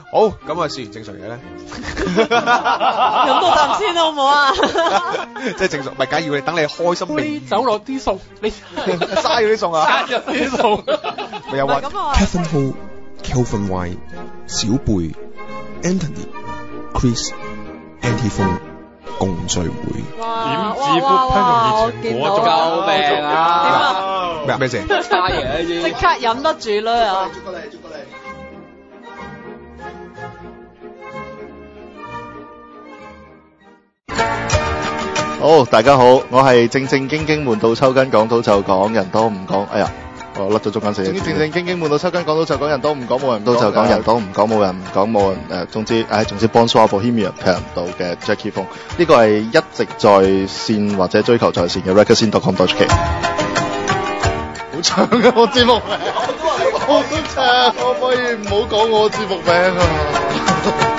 好，咁啊，試完正常嘢咧， 飲多啖先好唔好啊？ 即係正常，唔係梗係要你等你開心未走落啲餸，你嘥嗰啲餸啊， 加入啲餸， 咪有話咁啊 Kevin Ho、Kelvin Y、小貝、Anthony、Chris、Andy 風共聚會。 哇！ 點知 Foodpanda 容易傳播救命啊！點啊？ 咩事？ 差嘢呢啲，即刻飲得住啦啊！ 好，大家好，我係正正經經悶到抽筋，講到就講，人多唔講。哎呀，我甩咗中間四。正正經經悶到抽筋，講到就講，人多唔講，冇人到就講，人多唔講，冇人唔講，冇人總之 Bonsoir Bohemian 聽唔到嘅 Jackie 風，呢個係一直在線或者追求在線嘅 recording.com.hk。好長啊，我節目名，好長，可唔可以唔好講我節目名啊？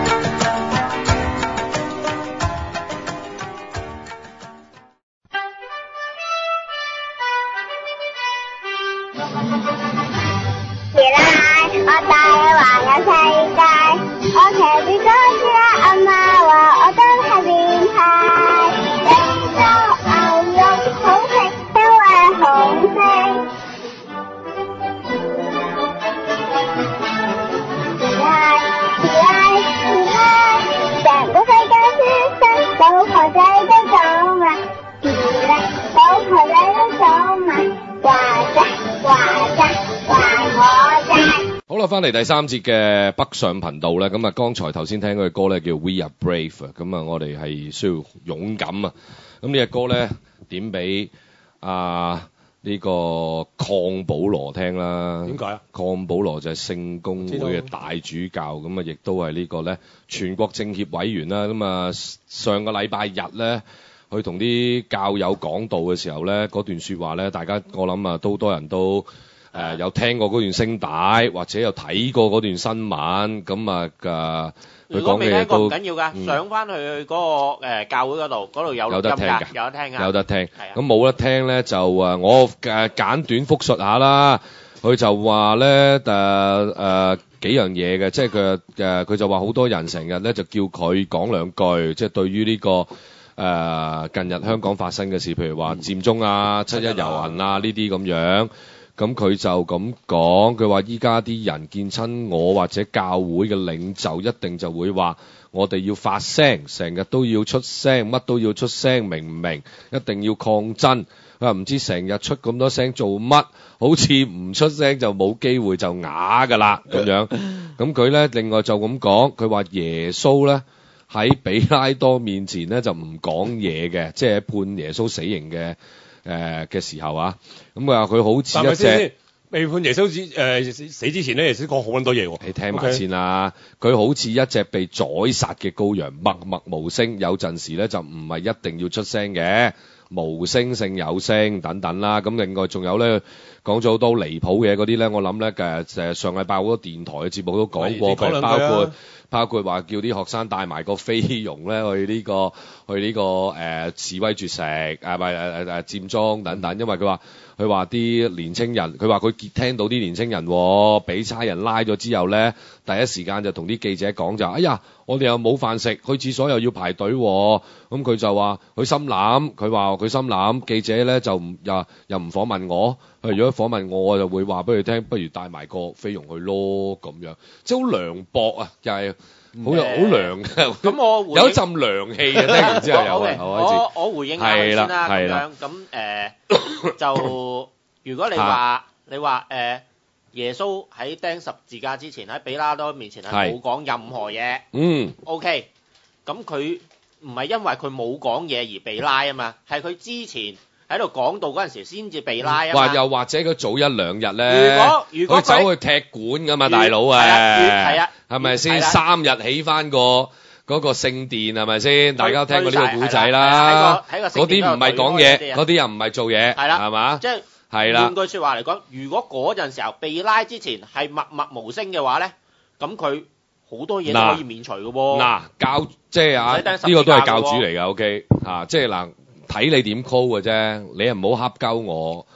我帶你環遊世界，我騎住咗隻阿媽話我真係變態，冰粥牛肉好食，因為好味。成個世界舒適，老婆仔都講啦，老婆仔都講啦，話啫話啫話我啫。 好啦，翻嚟第三節嘅北上頻道咧，咁啊，剛才頭先聽嗰隻歌咧叫 We Are Brave 啊，咁啊，我哋係需要勇敢啊，咁呢隻歌咧點俾呢個鄺保羅聽啦？ 點解啊？ 鄺保羅就係聖公會嘅大主教，咁啊，亦都係呢個咧全國政協委員啦，咁啊，上個禮拜日咧，佢同啲教友講道嘅時候咧，嗰段説話咧，大家我諗啊，都多人都。有聽過嗰段聲帶，或者有睇過嗰段新聞，咁啊如果未聽過唔緊要㗎，上翻去嗰個教會嗰度有得聽㗎，有得聽㗎， 有得聽。咁冇得聽咧就我簡短複述下啦。佢就話咧幾樣嘢嘅，即係佢就話好多人成日咧就叫佢講兩句，即係對於呢個近日香港發生嘅事，譬如話佔中啊、七一遊行啊呢啲咁樣。咁佢就咁講，佢話依家啲人見親我或者教會嘅領袖，一定就會話我哋要發聲，成日都要出聲，乜都要出聲，明唔明？一定要抗爭。佢話唔知成日出咁多聲做乜，好似唔出聲就冇機會就啞㗎啦咁樣。咁佢咧另外就咁講，佢話耶穌咧喺比拉多面前咧就唔講嘢嘅，即係判耶穌死刑嘅時候啊，咁佢話佢好似一隻未判耶穌死之前咧，耶穌講好多嘢喎。 你聽埋先啦，佢好似一隻被宰殺嘅羔羊，默默無聲。有陣時咧就唔係一定要出聲嘅，無聲勝有聲等等啦。咁另外仲有咧講咗好多離譜嘅嗰啲咧，我諗咧上禮拜好多電台嘅節目都講過，包括話叫啲學生帶埋個菲傭咧去呢個示威絕食佔中等等，因為佢話啲年青人，佢話佢聽到啲年青人俾差人拉咗之後咧，第一時間就同啲記者講就，哎呀，我哋又冇飯食，去廁所又要排隊，咁佢就話佢心諗，記者咧就又唔訪問我，如果訪問我就會話俾佢聽，不如帶埋個菲傭去咯咁樣，即係好涼薄啊，又係好涼嘅， 咁我有一陣涼氣嘅，聽完之後又我回應下佢先啦，咁樣咁就如果你話耶穌喺釘十字架之前喺比拉多面前係冇講任何嘢，OK，咁佢唔係因為佢冇講嘢而被拉啊嘛，係佢之前喺度講道嗰陣時先至被拉啊嘛。 又或者佢早一兩日咧，如果佢走去踢館噶嘛，大佬係咪先？3日起翻嗰個聖殿係咪先？大家聽過呢個古仔啦。嗰啲唔係講嘢，嗰啲又唔係做嘢，係嘛？ 即係換句説話嚟講，如果嗰陣時候被拉之前係默默無聲嘅話咧，咁佢好多嘢都可以免除嘅喎。 即係呢個都係教主嚟㗎，OK 即係睇你點 call 嘅啫，你又唔好恰鳩我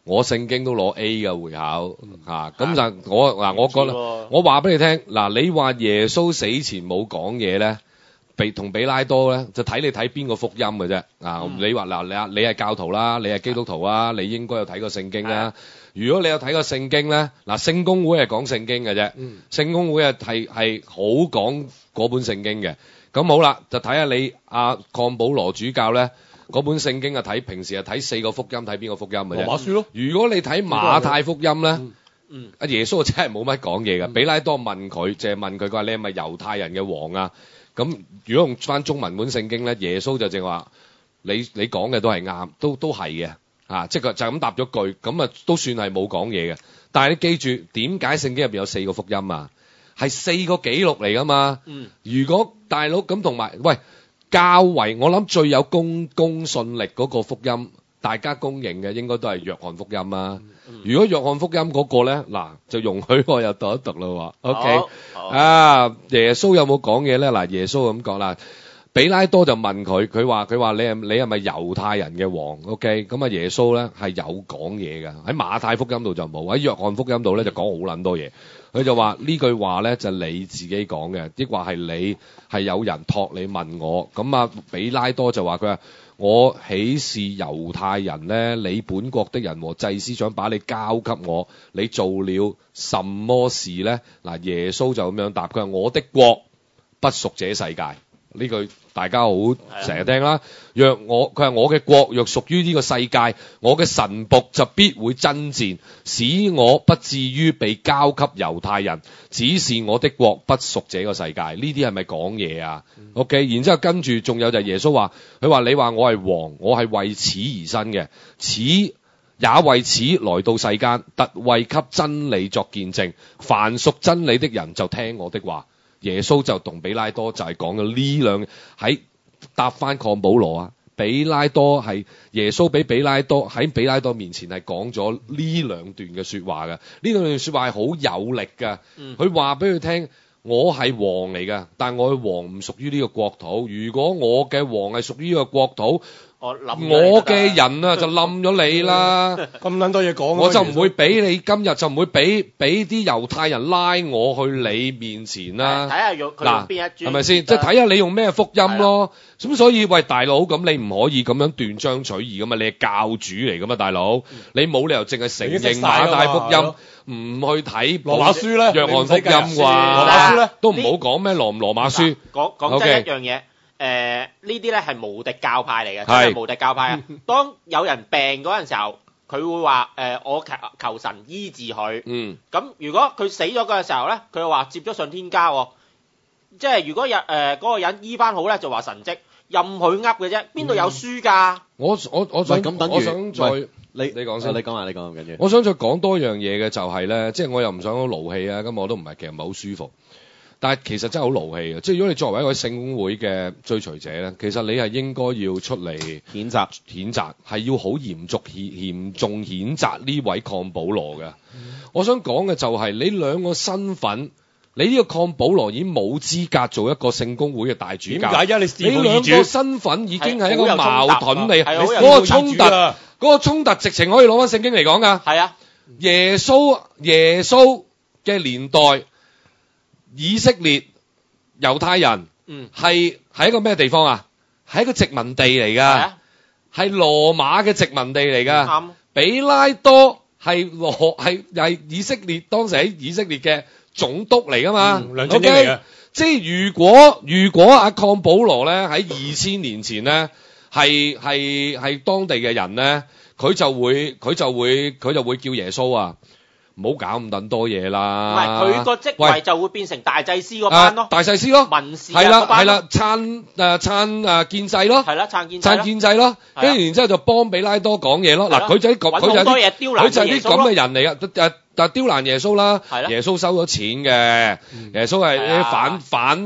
我聖經都攞 A 嘅會考嚇，咁就我覺得我話俾你聽嗱，你話耶穌死前冇講嘢咧，同比拉多咧就睇你睇邊個福音嘅啫啊！你話嗱你係教徒啦，你係基督徒啊，你應該有睇過聖經啦。如果你有睇過聖經咧，嗱聖公會係講聖經嘅啫，聖公會係好講嗰本聖經嘅。咁好啦，就睇下你鄺保羅主教咧嗰本聖經啊，平時係睇4個福音，睇邊個福音嘅啫。羅馬書咯。如果你睇馬太福音咧，阿耶穌真係冇乜講嘢嘅。比拉多問佢，淨係問佢話你係咪猶太人嘅王啊？咁如果用翻中文本聖經咧，耶穌就淨話你講嘅都係啱，都係嘅嚇，即係就咁答咗句，咁啊都算係冇講嘢嘅。但係你記住點解聖經入邊有4個福音啊？係4個記錄嚟噶嘛？如果大佬咁同埋喂較為我諗最有公信力嗰個福音，大家公認嘅應該都係約翰福音啊。如果約翰福音嗰個咧，嗱就容許我又讀一讀啦喎。OK，耶穌有冇講嘢咧？嗱，耶穌咁講啦，比拉多就問佢話你係咪猶太人嘅王 ？OK， 咁啊耶穌咧係有講嘢嘅，喺馬太福音度就冇，喺約翰福音度咧就講好撚多嘢。佢就話呢句話咧就你自己講嘅，抑或係你係有人託你問我。咁啊比拉多就話佢話我豈是猶太人呢？你本國的人和祭司長把你交給我，你做了什麼事呢？嗱，耶穌就咁樣答佢話我的國不屬這世界。呢句大家好成日聽啦。佢話我嘅國若屬於呢個世界，我嘅臣僕就必會爭戰，使我不至於被交給猶太人。只是我的國不屬這個世界。呢啲係咪講嘢啊？OK， 然之後跟住仲有就係耶穌話，佢話你話我係王，我係為此而生嘅，也為此來到世間，特為給真理作見證。凡屬真理的人就聽我的話。耶穌就同比拉多就係講咗呢兩喺答翻鄺保羅啊，比拉多係耶穌俾比拉多喺比拉多面前係講咗呢兩段嘅說話嘅，呢兩段說話係好有力嘅。佢話俾佢聽，我係王嚟㗎，但我嘅王唔屬於呢個國土。如果我嘅王係屬於呢個國土，我嘅人啊就冧咗你啦。 咁撚多嘢講， 我就唔會俾你今日就唔會俾啲猶太人拉我去你面前啦。 睇下佢用邊一轉， 係咪先？即係睇下你用咩福音咯。咁所以喂大佬，咁你唔可以咁樣斷章取義噶嘛？你係教主嚟噶嘛，大佬？你冇理由淨係承認馬太福音，唔去睇羅馬書咧、約翰福音啩？羅馬書咧都唔好講咩羅馬書。 講真一樣嘢。呢啲咧係無敵教派嚟嘅，真係無敵教派啊！當有人病嗰陣時候，佢會話我求神醫治佢。咁如果佢死咗嗰陣時候咧，佢又話接咗上天家喎。即係如果嗰個人醫翻好咧，就話神蹟，任佢噏嘅啫，邊度有書㗎？我想再你講先，你講下，跟住。我想再講多樣嘢嘅就係咧，即係我又唔想好勞氣啊，咁我都唔係其實唔係好舒服。但係其實真係好勞氣嘅，即係如果你作為一個聖公會嘅追隨者咧，其實你係應該要出嚟譴責，係要好嚴重譴責呢位鄺保羅嘅。我想講嘅就係你兩個身份，你呢個鄺保羅已經冇資格做一個聖公會嘅大主教。點解啫？你兩個身份已經係一個矛盾嚟，嗰個衝突直情可以攞翻聖經嚟講㗎。係啊，耶穌嘅年代。以色列猶太人係一個咩地方啊？係一個殖民地嚟㗎，係羅馬嘅殖民地嚟㗎。比拉多係以色列當時喺以色列嘅總督嚟㗎嘛。梁振英嚟嘅。即係如果阿鄺保羅咧喺2000年前咧係當地嘅人咧，佢就會叫耶穌啊。唔好搞咁等多嘢啦！唔係佢個職位就會變成大祭司嗰班咯，大祭司咯，文士係啦，撐建制咯，係啦，撐建制咯，跟住然之後就幫比拉多講嘢咯。嗱，佢就係啲咁嘅人嚟噶，但係刁難耶穌啦，耶穌收咗錢嘅，耶穌係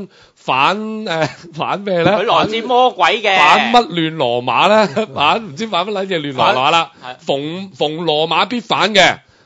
反咩咧？佢來自魔鬼嘅，反乜亂羅馬咧？唔知反乜撚嘢亂羅馬啦？逢羅馬必反嘅。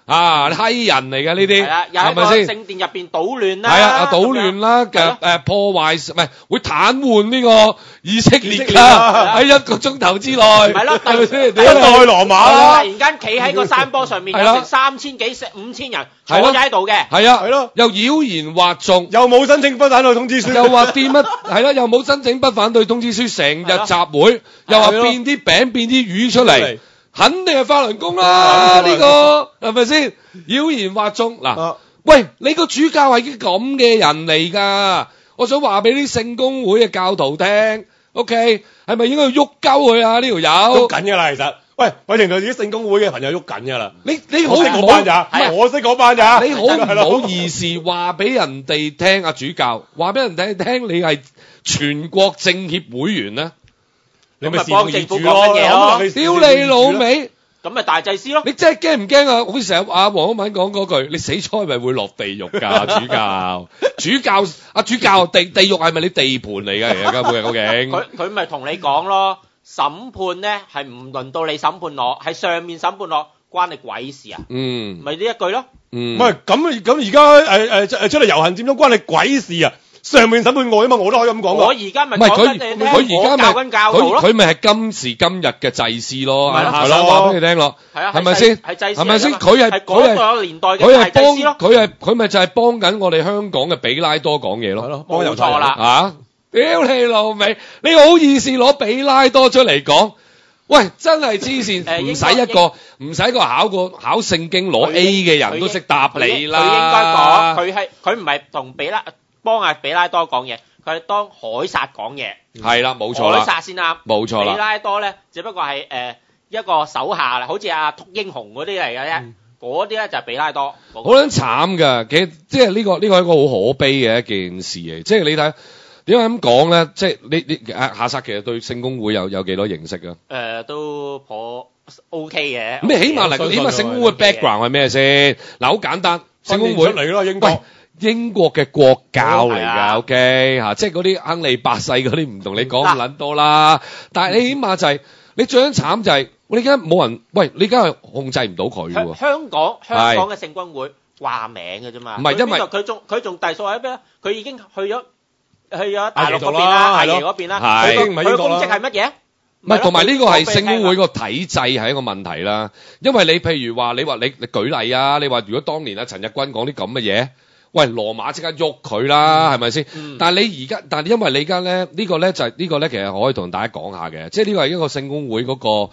啊，閪人嚟嘅呢啲， 係啊，又喺個係咪先？ 聖殿入邊搗亂啦， 係啊，搗亂啦，破壞唔係會癱瘓呢個以色列㗎，喺一個鐘頭之內， 係咯， 係咪先？ 一代羅馬啦， 突然間企喺個山坡上面，有成3000幾5000人坐咗喺度嘅， 係啊，係咯，又妖言惑眾， 又冇申請不反對通知書， 又話變乜係啦，又冇申請不反對通知書，成日集會，又話變啲餅變啲魚出嚟。肯定係法輪功啦，呢個係咪先？妖言惑眾嗱，喂，你個主教係啲咁嘅人嚟㗎，我想話俾啲聖公會嘅教徒聽 ，OK， 係咪應該要喐鳩佢啊？呢條友喐緊㗎啦，其實，喂，我認到自己聖公會嘅朋友喐緊㗎啦， 你好唔好？ 我識嗰班咋， 你好唔好意思話俾人哋聽啊？主教話俾人哋聽，你係全國政協會員咧？ 你咪幫政府講乜嘢咯？ 屌你老味！ 咁咪大祭司咯？ 你真係驚唔驚啊？好似成日阿黃毓民講嗰句，你死咗係咪會落地獄㗎？主教，主教地獄係咪你地盤嚟㗎？而家究竟佢咪同你講咯，審判咧係唔輪到你審判我，係上面審判我，關你鬼事啊？咪呢一句咯。 唔係咁而家出嚟遊行佔中關你鬼事啊？上面審判我啊嘛，我都可以咁講。我而家咪講緊你聽，我教緊教徒咯。 佢咪係今時今日嘅祭司咯， 係咯，話俾你聽咯，係咪先？ 係祭司， 係咪先？佢係嗰個年代嘅大祭司咯。 佢咪就係幫緊我哋香港嘅比拉多講嘢咯。 冇錯啦。 啊！屌你老味，你好意思攞比拉多出嚟講？喂，真係黐線，唔使一個考聖經攞 A 嘅人都識答你啦。 佢應該講，佢唔係同幫阿比拉多講嘢，佢係當凱撒講嘢。 係啦，冇錯啦。 凱撒先啱。 冇錯啦。 比拉多咧，只不過係一個手下啦，好似阿禿英雄嗰啲嚟嘅啫。嗰啲咧就係比拉多。 好撚慘㗎，其實即係呢個係一個好可悲嘅一件事嚟。即係你睇點解咁講咧？即係你夏薩其實對聖公會有幾多認識啊？ 都頗 OK 嘅。 咁你起碼聖公會 background 係咩先？嗱，好簡單，聖公會嚟咯， 英國嘅國教嚟㗎，OK 嚇，即係嗰啲亨利八世嗰啲唔同你講咁撚多啦。但係你起碼就係你最慘就係你而家冇人，喂，你而家係控制唔到佢喎。香港嘅聖公會掛名嘅啫嘛。唔係因為佢仲隸屬喺邊？佢已經去咗大陸嗰邊啦，阿爺嗰邊啦。佢公職係乜嘢？ 唔係，同埋呢個係聖公會個體制係一個問題啦。因為你譬如話你舉例啊，你話如果當年陳日君講啲咁嘅嘢。喂，羅馬即刻喐佢啦，係咪先？但係你而家，但係因為你而家咧，呢個咧就係呢個咧，其實我可以同大家講下嘅，即係呢個係一個聖公會嗰個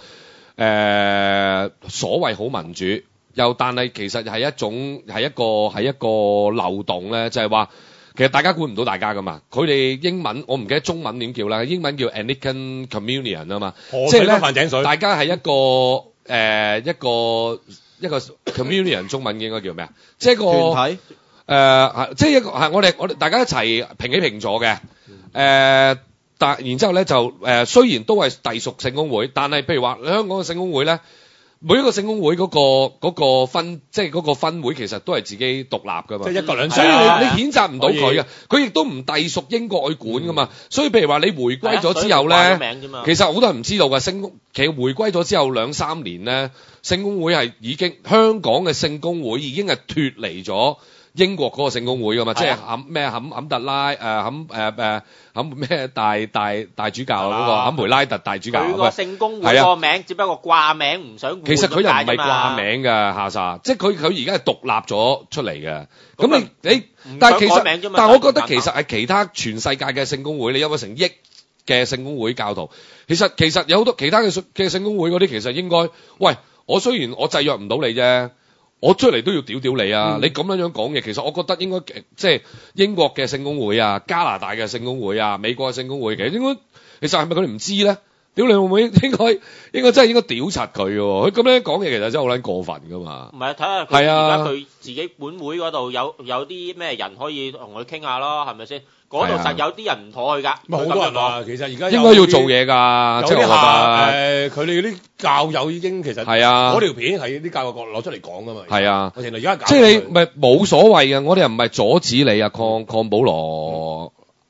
所謂好民主，又但係其實係一個漏洞咧，就係話其實大家估唔到大家噶嘛。佢哋英文我唔記得中文點叫啦，英文叫 Anglican Communion 啊嘛，即係咧大家係一個 Communion 中文應該叫咩啊？即係個團體。即係一個係我哋大家一齊平起平坐嘅，但然之後咧就雖然都係隸屬聖公會，但係譬如話香港嘅聖公會咧，每一個聖公會嗰個分即係嗰個分會其實都係自己獨立噶嘛，即係一國兩制，所以你譴責唔到佢嘅，佢亦都唔隸屬英國去管噶嘛，所以譬如話你回歸咗之後咧，其實好多人唔知道嘅其實回歸咗之後2-3年咧，聖公會係已經香港嘅聖公會已經係脫離咗英國嗰個聖公會噶嘛，即係坎特拉坎咩大主教嗰個坎培拉特大主教。 佢個聖公會個名只不過掛名，唔想換。 其實佢又唔係掛名㗎，夏薩，即係佢而家係獨立咗出嚟嘅。咁你但係其實，但係我覺得其實係其他全世界嘅聖公會，你有個成億嘅聖公會教徒，其實有好多其他嘅聖公會嗰啲，其實應該，喂，我雖然我制約唔到你啫。我出嚟都要屌你啊！你咁樣講嘢，其實我覺得應該即係英國嘅聖公會啊、加拿大嘅聖公會啊、美國嘅聖公會，其實係咪佢哋唔知咧？屌你會唔會應該真係應該屌柒佢喎？佢咁樣講嘢其實真係好撚過分噶嘛！唔係睇下佢而家佢自己本會嗰度有啲咩人可以同佢傾下咯，係咪先？嗰度實有啲人唔妥佢㗎。好多人啊，其實而家應該要做嘢㗎，即係我覺得佢哋啲教友已經其實係啊，嗰條片係啲教友攞出嚟講㗎嘛。係啊，我而家即係你咪冇所謂嘅，我哋又唔係阻止你啊，鄺保羅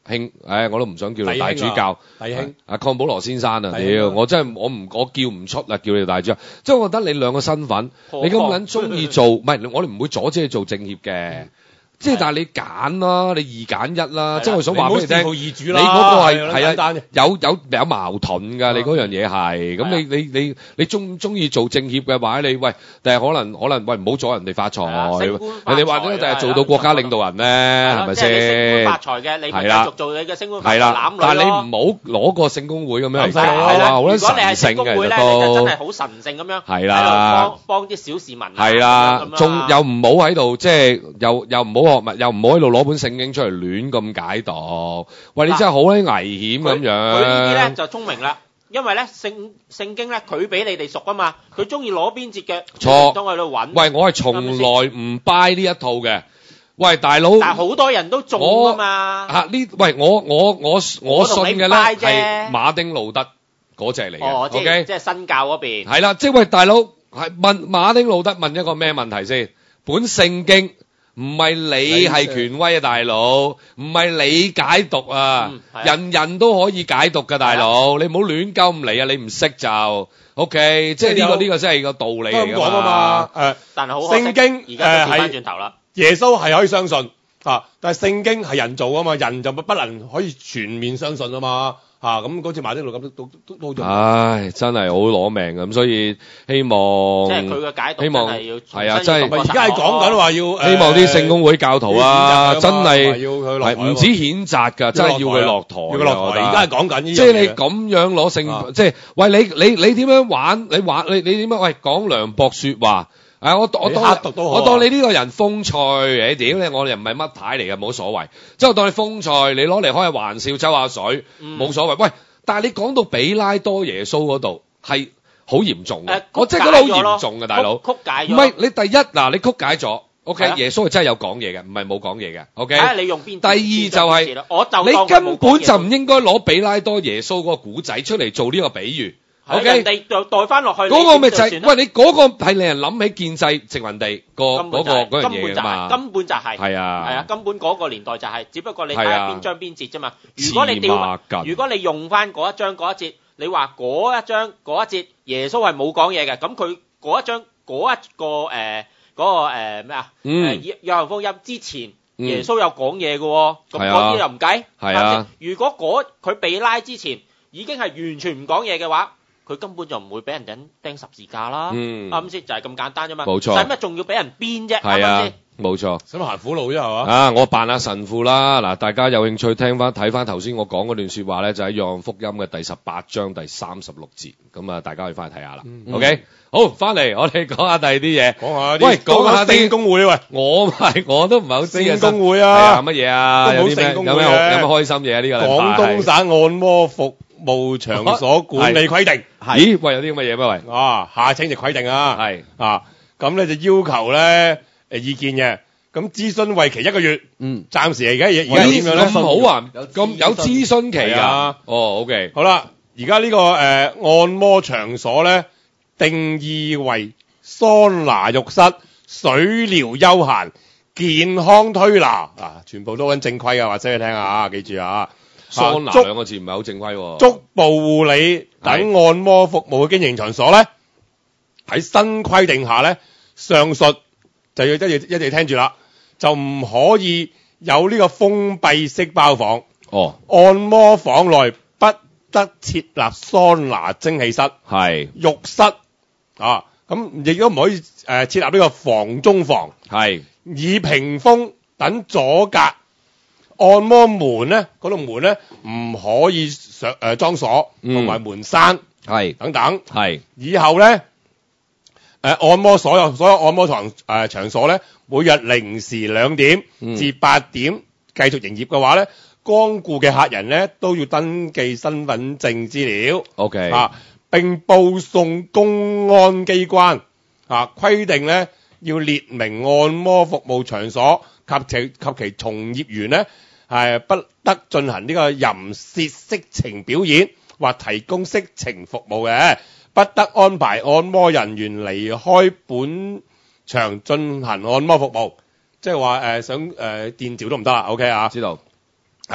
兄，我都唔想叫做大主教， 弟兄阿鄺保羅先生啊，屌，我真係我叫唔出啦，叫你大主教，即係我覺得你兩個身份，你咁撚中意做，唔係我哋唔會阻止你做政協嘅。即係但係你揀啦，你二揀一啦，即係我想話俾你聽，你嗰個係啊有矛盾㗎，你嗰樣嘢係，咁你中意做政協嘅話，你喂，但係可能喂唔好阻人哋發財，人哋或者就係做到國家領導人咧，係咪先？ 即係升官發財嘅，你咪繼續做你嘅升官發財攬女咯。 但係你唔好攞個聖公會咁樣嚟搞啊， 好撚神聖嘅， 如果你係聖公會咧，你就真係好神聖咁樣喺度幫啲小市民。 係啦，仲又唔好喺度即係又唔好。又唔好喺度攞本聖經出嚟亂咁解讀，喂！你真係好危險咁樣。佢呢啲咧就聰明啦，因為咧聖經咧佢比你哋熟啊嘛，佢中意攞邊節嘅，錯，當喺度揾。 喂，我係從來唔 buy 呢一套嘅。喂，大佬， 但係好多人都中啊嘛。 喂，我信嘅咧係馬丁路德嗰隻嚟嘅。 哦，即係新教嗰邊。 係啦，即係喂，大佬係問馬丁路德問一個咩問題先？本聖經。唔係你係權威啊，大佬，唔係你解讀啊，人人都可以解讀㗎，大佬，你唔好亂鳩咁嚟啊，你唔識就 OK， 即係呢個真係個道理嚟㗎嘛。 但係好可惜，聖經而家都調翻轉頭啦。 耶穌係可以相信啊，但係聖經係人做啊嘛，人就不能可以全面相信啊嘛。咁嗰次馬丁路咁都唉，真係好攞命咁，所以希望即係佢嘅解讀， 希望係啊，真係而家係講緊話要希望啲聖公會教徒啊，真係係唔止譴責㗎，真係要佢落台。 要佢落台。而家係講緊呢樣嘢， 即係你咁樣攞聖，即係喂你點樣玩？你點樣？喂講涼薄説話。我當你呢個人風趣，屌你，我又唔係乜牌嚟嘅，冇所謂。即係我當你風趣，你攞嚟開下玩笑，抽下水，冇所謂。喂，但係你講到比拉多耶穌嗰度係好嚴重嘅，我真係覺得好嚴重嘅，大佬。曲解咗。唔係你第一嗱，你曲解咗。OK，耶穌係真係有講嘢嘅，唔係冇講嘢嘅。OK， 你用邊？ 第二就係你根本就唔應該攞比拉多耶穌嗰個古仔出嚟做呢個比喻。 OK，人哋就代翻落去。 嗰個咪就係，喂，你嗰個係令人諗起建制殖民地嗰樣嘢啊嘛。 根本就係。係啊，根本嗰個年代就係，只不過你睇下邊章邊節啫嘛。如果你用翻嗰一章嗰一節，你話嗰一章嗰一節耶穌係冇講嘢嘅，咁佢嗰一章嗰一個咩啊？約翰福音之前耶穌有講嘢嘅喎，咁嗰啲又唔計。係啊。如果佢被拉之前已經係完全唔講嘢嘅話，佢根本就唔會俾人釘十字架啦，啱先就係咁簡單啫嘛。冇錯，使乜仲要俾人鞭啫？係啊， 冇錯。 使乜行苦路啫係嘛？ 我扮下神父啦。嗱，大家有興趣睇翻頭先我講嗰段説話咧，就喺約翰福音嘅第18章第36節。咁啊，大家可以翻去睇下啦。OK，好，翻嚟我哋講下第二啲嘢。講下聖公會喂， 我都唔係好知聖公會啊， 乜嘢啊？有啲咩？有咩開心嘢啊？呢個禮拜廣東省按摩服務場所管理規定。 咦？喂，有啲咁嘅嘢咩？喂， 下請就規定啊。咁咧就要求咧意見嘅。咁諮詢為期1個月。暫時而家點樣咧？ 咁好啊，咁有諮詢期㗎。OK。 好啦，而家呢個按摩場所咧定義為桑拿浴室、水療休閒、健康推拿全部都揾正規嘅，話俾你聽啊，記住啊。 桑拿兩個字唔係好正規喎。 足部護理等按摩服務嘅經營場所咧，喺新規定下咧，上述就要一定聽住啦，就唔可以有呢個封閉式包房。按摩房內不得設立桑拿蒸氣室、浴室咁亦都唔可以設立呢個房中房，以屏風等阻隔。按摩門咧，嗰度門咧唔可以裝鎖，同埋門閂，等等。以後咧，按摩所有按摩場所咧，每日0時2點至8點繼續營業嘅話咧，光顧嘅客人咧都要登記身份證資料。並報送公安機關。規定咧要列明按摩服務場所及其從業員咧係不得進行呢個淫褻色情表演或提供色情服務嘅，不得安排按摩人員離開本場進行按摩服務，即係話想電召都唔得啦。OK 啊，知道係啦。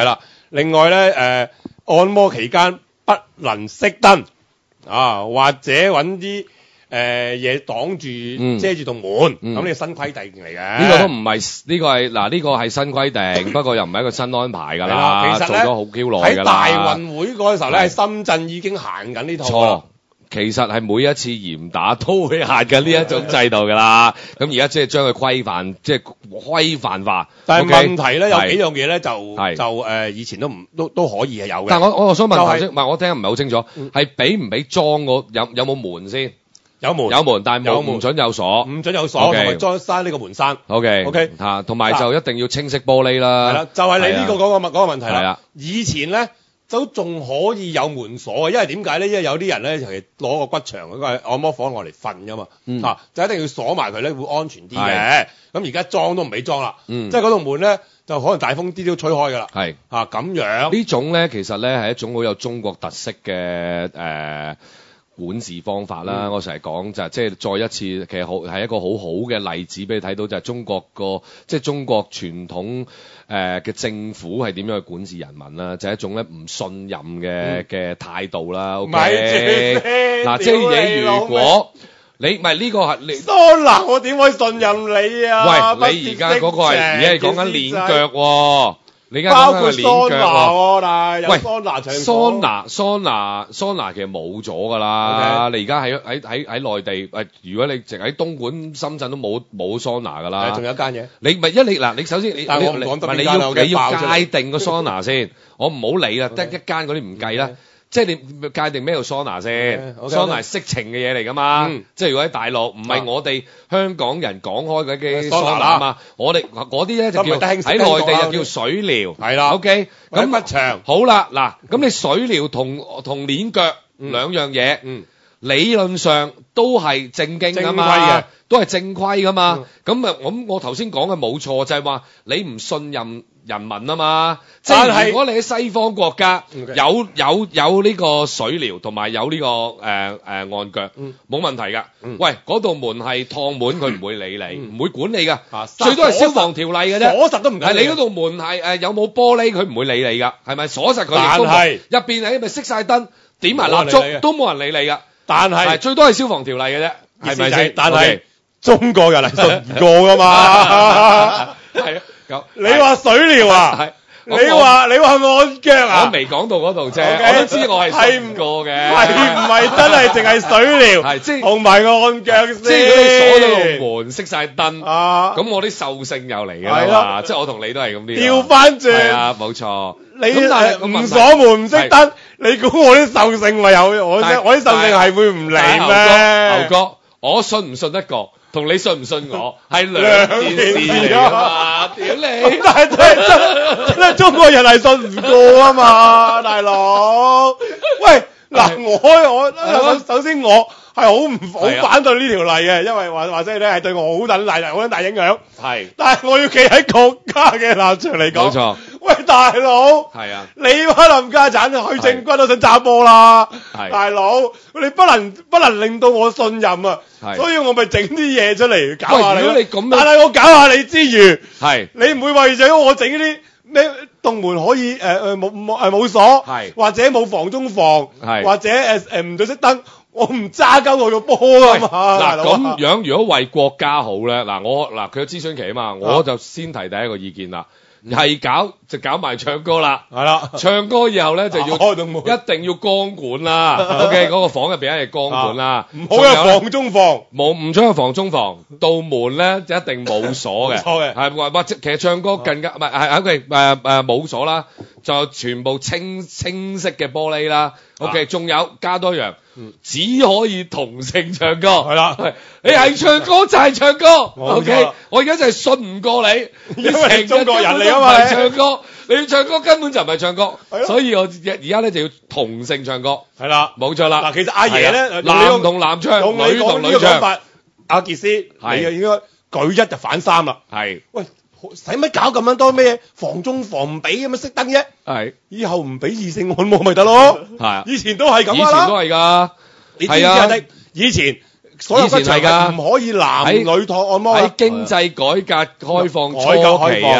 另外咧按摩期間不能熄燈啊，或者揾啲嘢擋住遮住棟門，咁呢個新規定嚟嘅。 呢個都唔係呢個係嗱呢個係新規定，不過又唔係一個新安排㗎啦。 其實呢做咗好 Q 耐㗎啦。 喺大運會嗰陣時候咧，喺深圳已經行緊呢套。 錯。其實係每一次嚴打都會行緊呢一種制度㗎啦，咁而家即係將佢規範，即係規範化。 但係問題咧有幾樣嘢咧就以前都可以係有嘅。 但係我想問頭先，我聽唔係好清楚，係俾唔俾裝有冇門先？有門，但係唔準有鎖， 唔準有鎖，同埋裝閂呢個門閂。OK 嚇，同埋就一定要清晰玻璃啦。 係啦，就係你呢個嗰個問題啦。 係啦， 以前咧。都仲可以有門鎖嘅，因為點解咧？因為有啲人咧，尤其攞個骨牆嗰個按摩房攞嚟瞓噶嘛，就一定要鎖埋佢咧，會安全啲嘅。咁而家裝都唔俾裝啦，即係嗰道門咧就可能大風啲都吹開㗎啦。係咁樣呢種咧，其實咧係一種好有中國特色嘅管治方法啦。我成日講就係即係再一次，其實係一個好好嘅例子俾你睇到，就係中國傳統嘅政府係點樣去管治人民啦，就係一種咧唔信任嘅態度啦。嗱，即係嘢如果你唔係呢個係你桑拿，我點可以信任你啊？ 喂，你而家嗰個係而家係講緊練腳喎。你而家包括桑拿喎，但係有桑拿場所。 桑拿其實冇咗㗎啦。你而家喺內地，如果你淨喺東莞、深圳都冇桑拿㗎啦。 仲有一間嘢。 你首先你但我唔講得你要界定個桑拿先。我唔好理啦，得一間嗰啲唔計啦。即係你界定咩叫桑拿先？桑拿係色情嘅嘢嚟㗎嘛。即係如果喺大陸唔係我哋香港人講開嗰啲桑拿啊嘛，我哋嗰啲咧就叫喺內地就叫水療。係啦 ，OK。咁乜場？ 好啦，嗱，咁你水療同練腳兩樣嘢，理論上都係正經㗎嘛，都係正規㗎嘛。咁我頭先講嘅冇錯，就係話你唔信任人民啊嘛，即係如果你喺西方國家有呢個水療同埋有呢個按腳，冇問題㗎。喂，嗰道門係趟門，佢唔會理你，唔會管你㗎，最多係消防條例嘅啫。鎖實都唔緊。係你嗰道門係有冇玻璃，佢唔會理你㗎，係咪鎖實佢？但係入邊你咪熄晒燈，點埋蠟燭都冇人理你㗎。但係最多係消防條例嘅啫，係咪先？但係中國人係信唔過㗎嘛。 係啊。 你話水療啊？你話按腳啊？ 我未講到嗰度啫，我都知我係信唔過嘅。 係唔係真係淨係水療？係即係同埋按腳先。 即係如果你鎖咗個門，熄晒燈，咁我啲獸性又嚟㗎啦。即係我同你都係咁啲。調翻轉。係啊，冇錯。 你唔鎖門唔熄燈，你估我啲獸性咪有？我啲獸性係會唔嚟咩？ 牛哥，我信唔信得過？同你信唔信我係兩件事嚟㗎嘛？屌你！ 但係真係中國人係信唔過啊嘛，大佬。喂，嗱我首先我係好反對呢條例嘅，因為話真係咧係對我好大影響。係，但係我要企喺國家嘅立場嚟講。冇錯。喂，大佬。係啊。你班林家產許正軍都想揸波啦。係。大佬，你不能令到我信任啊。係。所以我咪整啲嘢出嚟搞下你。如果你咁樣，但係我搞下你之餘，係。你唔會為咗我整啲咩洞門可以冇鎖，係。或者冇防中防，係。或者唔準熄燈。我唔揸鳩我個波啊嘛！ 嗱咁樣，如果為國家好咧，佢有諮詢期啊嘛，我就先提第一個意見啦。係搞就搞埋唱歌啦，係啦，唱歌以後咧就要一定要光管啦。OK， 嗰個房入邊係光管啦， 唔好有防中防， 唔準有防中防，道門咧就一定冇鎖嘅， 錯嘅， 係或者其實唱歌更加唔係OK 冇鎖啦，就全部清晰嘅玻璃啦。OK， 仲有加多樣。只可以同性唱歌，係啦，你係唱歌就係唱歌 ，OK， 我而家就係信唔過你，你成中國人嚟啊嘛，唱歌，你唱歌根本就唔係唱歌，所以我而家咧就要同性唱歌，係啦，冇錯啦。 嗱，其實阿爺咧， 男同男唱，女同女唱， 阿傑斯，你應該舉一就反三啦，係，喂。使乜搞咁樣多咩防中防唔俾咁樣熄燈啫？係，以後唔俾異性按摩咪得咯。係，以前都係咁啦。以前都係㗎。你知唔知啊？以前所有骨場係唔可以男女按摩。喺經濟改革開放初期啊，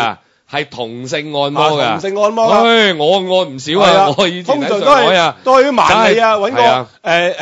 係同性按摩嘅， 同性按摩啊！ 我按唔少啊！我以前通常喺上海啊， 都係盲你啊，揾個係啊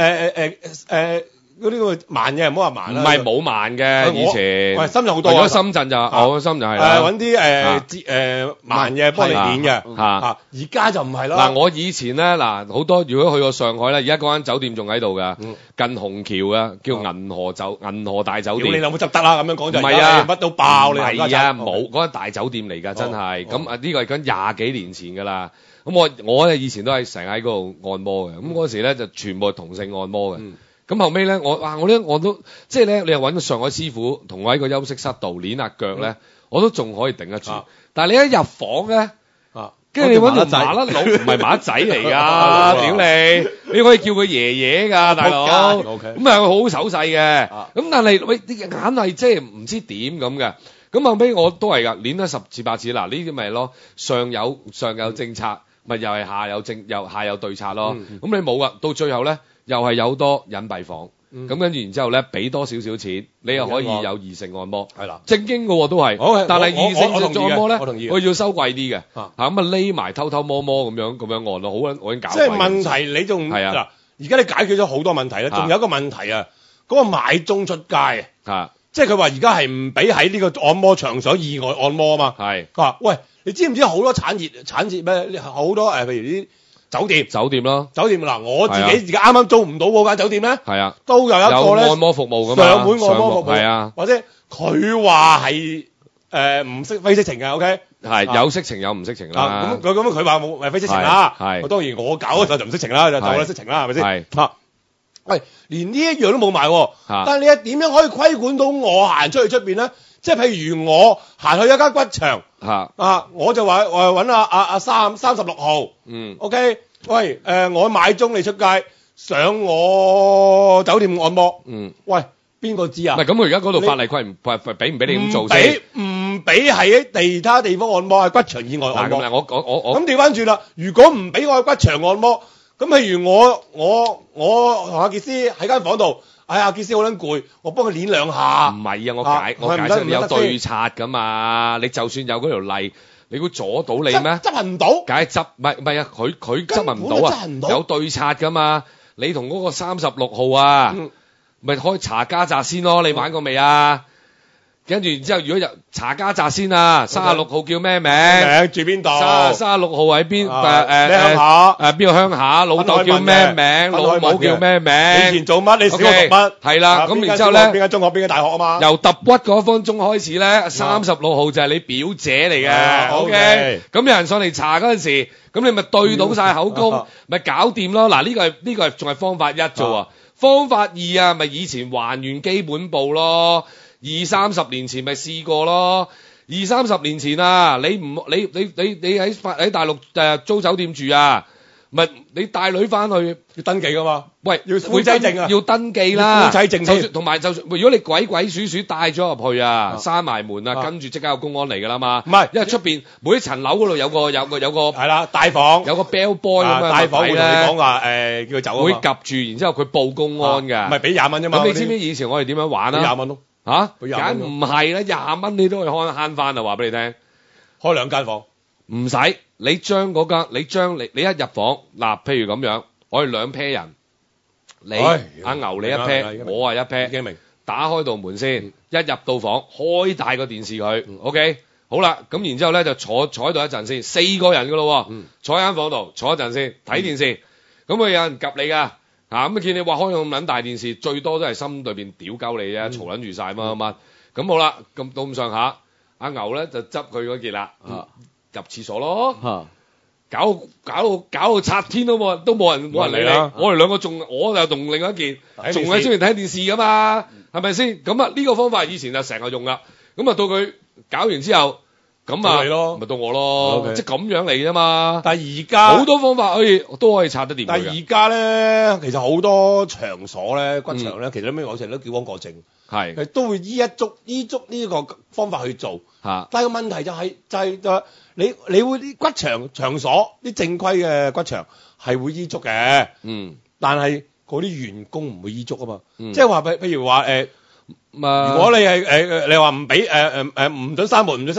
嗰啲個盲嘅，唔好話盲啦。 唔係冇慢嘅以前。 喂，深圳好多。 如果深圳就深圳係啦。 揾啲盲嘅幫你練嘅。 嚇！ 而家就唔係啦。 嗱，我以前咧好多，如果去過上海咧，而家嗰間酒店仲喺度㗎，近虹橋嘅，叫銀河大酒店。 你有冇執得啦？咁樣講就唔係啊， 乜都爆你。 係啊，冇嗰間大酒店嚟㗎，真係。咁呢個係講20幾年前㗎啦。咁我咧以前都係成日喺嗰度按摩嘅。咁嗰時咧就全部係同性按摩嘅。咁後尾咧，我都即係咧，你又揾個上海師傅同我喺個休息室度攣下腳咧，我都仲可以頂得住。但係你一入房咧，跟住你揾條麻甩佬，唔係馬仔嚟㗎，屌你可以叫佢爺爺㗎，大佬。咁係佢好手勢嘅。咁但係喂，硬係即係唔知點咁嘅。咁後尾我都係㗎，攣咗10次8次。嗱呢啲咪咯，上有政策，咪又係下有對策咯。咁你冇㗎，到最後咧。又係有多隱蔽房，咁跟住然之後咧，俾多少少錢，你又可以有異性按摩，係啦，正經嘅喎都係，但係異性按摩咧，我要收貴啲嘅，咁啊匿埋偷偷摸摸咁樣按咯，我已經搞。即係問題你仲係啊？嗱，而家你解決咗好多問題咧，仲有一個問題啊，嗰個買鐘出街啊，即係佢話而家係唔俾喺呢個按摩場所以外按摩啊嘛，係，佢話喂，你知唔知好多產業咩？好多譬如啲。酒店咯，嗱，我自己而家啱啱租唔到嗰間酒店咧，係啊，都有一個咧按摩服務㗎嘛， 上門按摩服務，係啊， 或者佢話係唔識非色情嘅 ，OK， 係有色情有唔色情啦， 咁佢話冇非色情啦，係，當然我搞嗰時候就唔色情啦，就當啦色情啦，係咪先？係，喂，連呢一樣都冇埋，但係你又點樣可以規管到我行出去出邊咧？即係譬如我行去一間骨場，我就話揾阿36號，OK， 喂，我買鐘你出街上我酒店按摩，喂，邊個知啊？唔係咁，佢而家嗰度法例規唔俾唔俾你咁做先？唔俾係喺其他地方按摩，喺骨場以外按摩。我咁調翻轉啦，如果唔俾我喺骨場按摩，咁譬如我同阿傑斯喺間房度。哎呀，傑斯好撚攰，我幫佢練兩下。唔係啊，我解釋你有對策噶嘛，你就算有嗰條例，你會阻到你咩？執行唔到。梗係執，唔係啊，佢執行唔到啊，有對策噶嘛。你同嗰個36號啊，咪開查家宅先咯，你玩過未啊？跟住然之後，如果入查家宅先啊，36號叫咩名？住邊度？36號喺邊？咩鄉下？邊個鄉下？老豆叫咩名？老母叫咩名？以前做乜？你小學讀乜？係啦，咁然之後咧，邊間中學？邊間大學啊嘛？由揼骨嗰分鐘開始咧，36號就係你表姐嚟嘅。OK，咁有人上嚟查嗰陣時，咁你咪對到晒口供，咪搞掂咯。嗱，呢個係仲係方法一啫喎。方法二啊，咪以前還原基本步咯。20-30年前咪試過咯，20-30年前啊，你喺大陸租酒店住啊，咪你帶女翻去要登記噶嘛？喂，要夫妻證啊，要登記啦，夫妻證先。同埋如果你鬼鼠鼠帶咗入去啊，閂埋門啊，跟住即刻有公安嚟噶啦嘛。唔係，因為出邊每一層樓嗰度有個係啦，大房有個 bell boy 咁樣，大房會同你講話叫佢走啊嘛，會夾住，然之後佢報公安㗎。唔係俾20蚊啫嘛。咁你知唔知以前我哋點樣玩啊？俾20蚊咯。梗唔係啦，20蚊你都可以慳翻啊！話俾你聽，開2間房唔使，你將嗰間，你一入房嗱，譬如咁樣，我哋2 pair 人，你阿牛你一 pair，我係一 pair，驚明？打開道門先，一入到房開大個電視佢，OK， 好啦，咁然之後咧就坐喺度一陣先，4個人噶咯，坐喺間房度坐一陣先睇電視，咁佢有人及你㗎。咁見你話開咁撚大電視，最多都係心裏邊屌鳩你啫，嘈撚住晒乜，咁好啦，咁到咁上下，阿牛咧就執佢嗰件啦，入廁所咯，搞到拆天都冇人理你，我哋2個我就同另外一件，仲係中意睇電視噶嘛，係咪先？咁啊呢個方法以前就成日用啦，咁啊到佢搞完之後。咁啊，咪到我咯，即係咁樣嚟啫嘛。但係而家好多方法都可以拆得掂。但係而家咧，其實好多場所咧，骨場咧，其實咩我成日都矯枉過正，係都會依足呢個方法去做。但係個問題就係你會啲骨場所啲正規嘅骨場係會依足嘅，但係嗰啲員工唔會依足啊嘛。即係話譬如話如果你係你話唔俾唔准閂門唔准熄燈。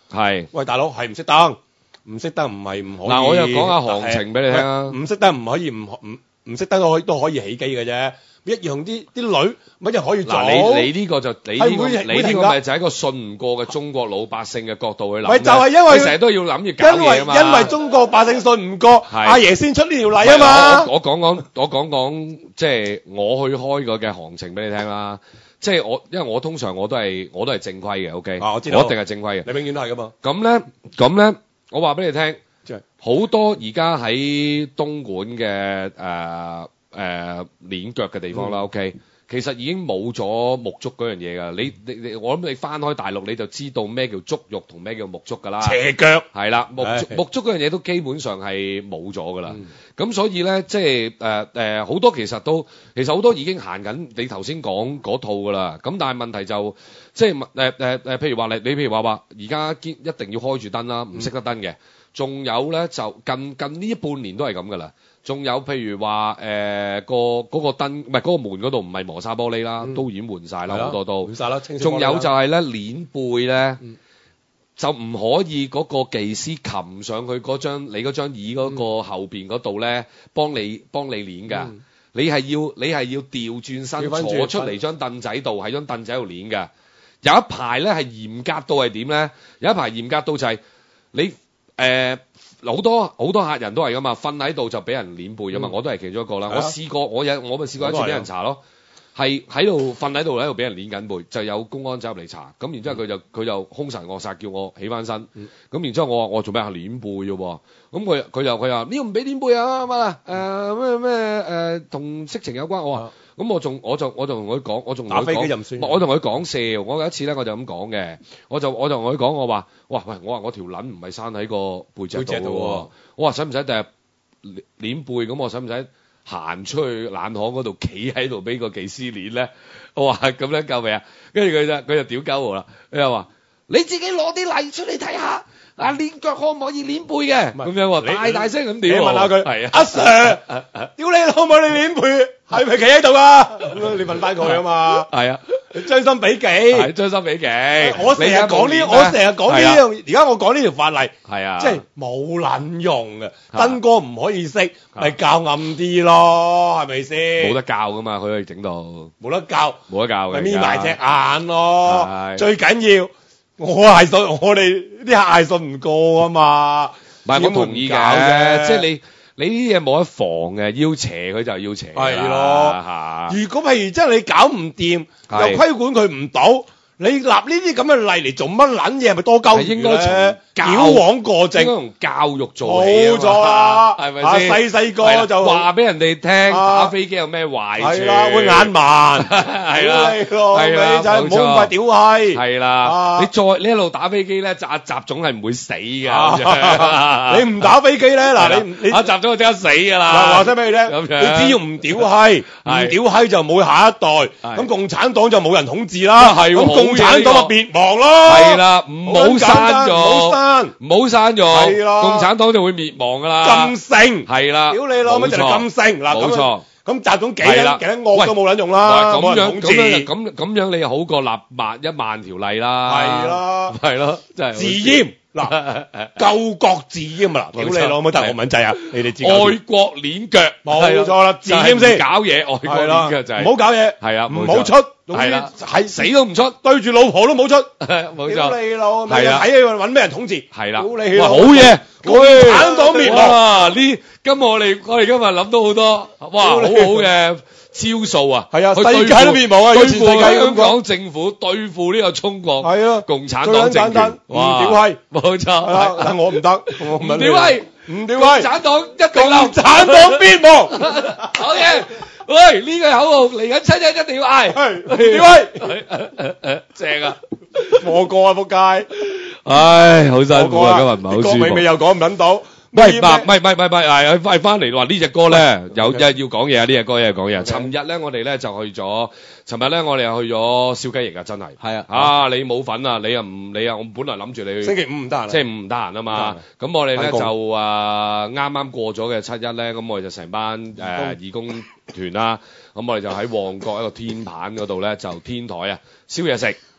係。 喂，大佬係唔識得，唔識得唔係唔可以。 嗱，我又講下行情俾你聽啊。 唔識得唔可以唔識得都可以起機嘅啫。一樣啲女乜嘢可以做？ 嗱，你呢個就你呢個咪就係一個信唔過嘅中國老百姓嘅角度去諗。 咪就係因為你成日都要諗住搞嘢啊嘛。 因為中國百姓信唔過，阿爺先出呢條例啊嘛。 我講即係我去開個嘅行情俾你聽啦。即係因為我通常我都係正規嘅 ，OK。我知道。我一定係正規嘅。 你永遠都係噶嘛。 咁咧，我話俾你聽，好多而家喺東莞嘅鏈腳嘅地方啦，OK，其實已經冇咗沐足嗰樣嘢㗎。我諗你翻開大陸你就知道咩叫足浴同咩叫沐足㗎啦。 斜腳係啦，沐足嗰樣嘢都基本上係冇咗㗎啦。咁所以咧，即係好多其實好多已經行緊你頭先講嗰套㗎啦。咁但係問題就即係譬如話你譬如話而家一定要開住燈啦，唔熄得燈嘅。仲有咧就近呢半年都係咁㗎啦。仲有譬如話嗰個燈唔係嗰個門嗰度唔係磨砂玻璃啦，都已經換晒啦，好多都換晒啦。仲有就係咧鏈背咧，就唔可以嗰個技師擒上去你嗰張椅嗰個後邊嗰度咧，幫你鏈㗎。你係要調轉身坐出嚟張凳仔度，喺張凳仔度鏈㗎。有一排咧係嚴格到係點咧？有一排嚴格到就係你好多客人都係噶嘛，瞓喺度就俾人鏈背㗎嘛，我都係其中一個啦。我試過，我咪試過一次俾人查咯，係喺度瞓喺度俾人鏈緊背，就有公安走入嚟查，咁然之後佢就兇神惡煞叫我起翻身，咁然之後我話我做咩係鏈背啫喎，咁佢話呢個唔俾鏈背啊乜咩同色情有關，我話。咁我仲同佢講，我同佢講笑。我有一次咧，我就咁講嘅，我同佢講，我話我條撚唔係生喺個背脊度喎。我話使唔使第日鏈背？咁我使唔使行出去冷巷嗰度企喺度俾個技師鏈咧？我話咁樣夠未啊？跟住佢就屌鳩我啦。佢又話你自己攞啲例出嚟睇下。鏈腳可唔可以鏈背嘅？咁樣喎，大聲咁屌。 你問下佢， 係啊， 阿 Sir，屌你可唔可以鏈背？係咪企喺度啊？你問翻佢啊嘛。係啊，將心比己。係將心比己。我成日講呢樣，而家我講呢條法例，係啊，即係冇撚用嘅。燈光唔可以熄，咪較暗啲咯，係咪先？ 冇得較噶嘛，佢可以整到。 冇得較嘅。咪眯埋隻眼咯。最緊要。我哋啲客係信唔過啊嘛， 唔係我同意嘅，即係你呢啲嘢冇得防嘅，要邪佢就要邪， 係咯。如果譬如真係你搞唔掂，又規管佢唔到，你立呢啲咁嘅例嚟做乜撚嘢？係咪多鳩？應該從矯枉過正，應該從教育做起。冇錯啦，係咪先？細個就話俾人哋聽打飛機有咩壞處？ 係啦，會眼盲，係啦，係啦，就係唔好咁快屌閪。係啦，你一路打飛機咧，阿習總係唔會死㗎。 你唔打飛機咧，嗱你阿習總就即刻死㗎啦。 話聲俾你聽，你只要唔屌閪，唔屌閪就冇下一代，咁共產黨就冇人統治啦。係咁共產黨就滅亡咯。係啦，唔好刪咗，唔好刪咗，係咯，共產黨就會滅亡噶啦。金星係啦，屌你老母就係金星嗱，冇錯。咁習總幾惡都冇撚用啦，冇人統治。 咁樣你好過立1萬條例啦。係咯，真係自閹嗱，救國自閹啊！屌你老母，但係我敏制啊，你哋知愛國鏈腳冇錯啦，自閹先搞嘢，愛國鏈腳就係唔好搞嘢，係啊，唔好出。係啦，係死都唔出，對住老婆都冇出，冇錯。屌你老味，睇你揾咩人統治？係啦，屌你， 好嘢， 共產黨滅亡。 今我哋今日諗到好多，哇，好好嘅招數啊！ 係啊，世界都滅亡啊！ 對付香港政府，對付呢個中國，係啊，共產黨政權， 唔屌閪， 冇錯。 但我唔得， 唔屌閪，唔屌閪，共產黨一定共產黨滅亡。 好嘢。喂，呢個口號嚟緊7日一定要嗌， 屌閪，正啊，我過啊仆街， 唉，好辛苦啊，今日唔係好舒服。 國美又講唔撚到。 喂，係翻嚟話呢隻歌咧，有要講嘢啊！呢隻歌要講嘢。尋日咧，我哋咧就去咗。尋日咧，我哋又去咗燒雞翼啊！真係。係啊。你冇份啊！你又我本來諗住你星期五唔得閒。 星期五唔得閒啊嘛。咁我哋咧就啱啱過咗嘅7一咧，咁我哋就成班義工團啦。咁我哋就喺旺角一個天棚嗰度咧，就天台啊燒嘢食。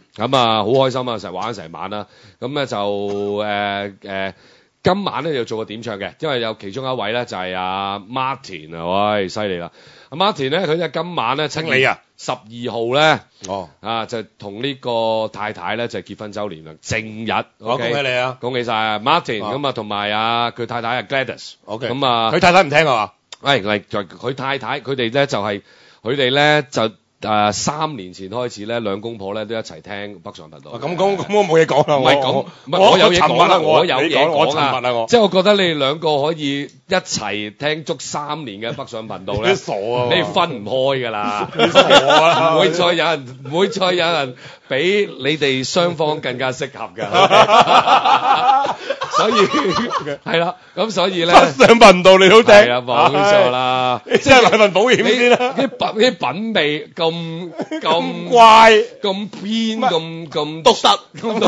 咁啊好開心啊，成日玩成晚啦。咁咧就今晚咧就做個點唱嘅，因為有其中一位咧就係阿 Martin 啊，喂犀利啦！阿 Martin 咧佢就今晚咧清理啊 12號咧，就同呢個太太咧就結婚週年啦，正日。 恭喜你啊！ 恭喜晒 Martin，咁啊同埋佢太太Gladys。 OK， 咁啊佢太太唔聽啊嘛？ 佢太太佢哋咧就係佢哋咧就。3年前開始咧，兩公婆咧都一齊聽北上頻道。 咁我冇嘢講啦。 唔係咁，我有嘢講啦，我有嘢講啊。 即係我覺得你哋兩個可以一齊聽足3年嘅北上頻道咧。 你傻啊！ 你分唔開㗎啦。 你傻啊！ 唔會再有人比你哋雙方更加適合㗎。所以係啦，咁所以咧， 北上頻道你都聽。 係啊，冇錯啦。 即係買份保險先啦。 啲品味咁怪、 咁偏、咁獨特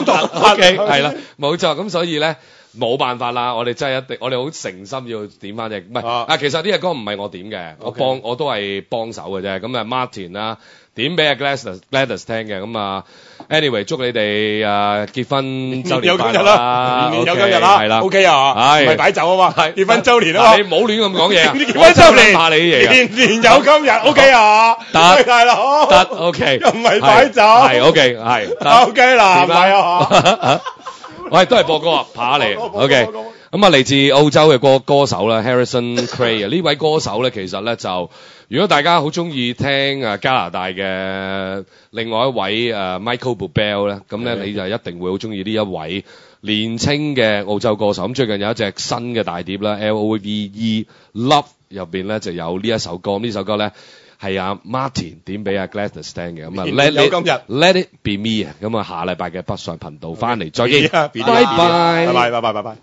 ，OK， 係啦，冇錯。咁所以咧冇辦法啦，我哋真係一定，我哋好誠心要點翻隻，唔係其實呢隻歌唔係我點嘅，我都係幫手嘅啫。咁啊 Martin 啦，點俾阿 Gladys 聽嘅。咁啊 anyway 祝你哋結婚週年快樂啦， 年有今日啦， 係啦 ，OK 啊，唔係擺酒啊嘛，結婚週年啊嘛， 你唔好亂咁講嘢啊， 結婚週年怕你啲嘢， 年有今日 OK 啊， 得大佬， 得 OK， 又唔係擺酒， 係 OK 係 OK 啦，唔係啊， 喂都係播歌啊，怕你 OK。咁啊，嚟自澳洲嘅歌手啦 Harrison Cray 啊，呢位歌手咧，其實咧就如果大家好中意聽加拿大嘅另外一位Michael Bublé 咧，咁咧你就一定會好中意呢一位年青嘅澳洲歌手。咁最近有一隻新嘅大碟啦 Love Love 入邊咧就有呢一首歌，呢首歌咧係阿 Martin 點俾阿 Gladys 聽嘅。咁啊 Let It Be Me 啊，咁啊下禮拜嘅北上頻道翻嚟再見，拜拜。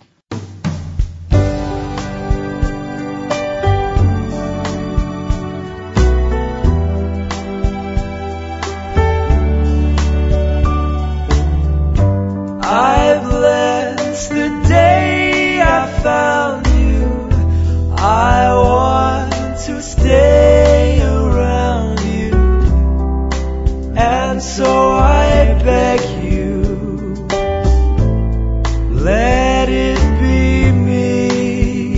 I bless the day I found you. I want to stay around you, and so I beg you, let it be me.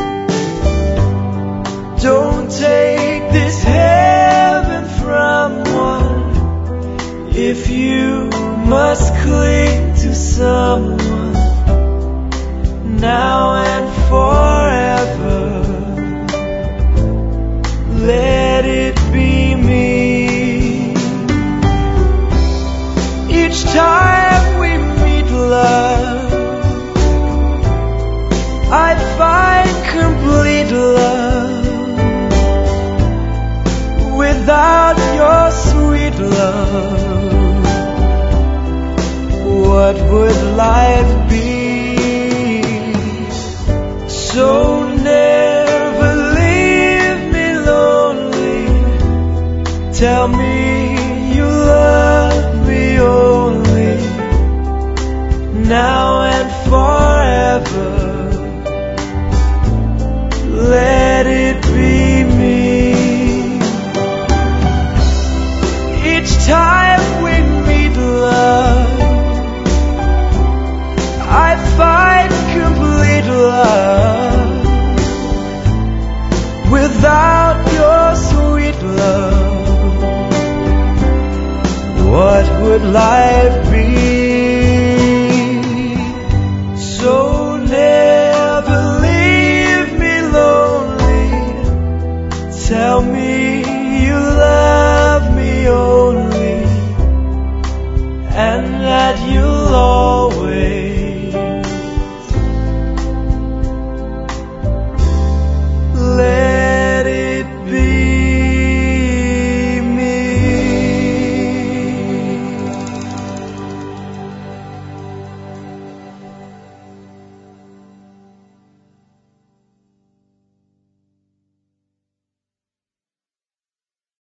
Don't take this heaven from one if you must cling to someone now and forever. Let it be me. Each time we meet, love, I find complete love. Without your sweet love, what would life be? So never leave me lonely. Tell me you love me only, now and forever. Let it be me. Each time we meet, love, I find complete love. Without your sweet love, what would life be?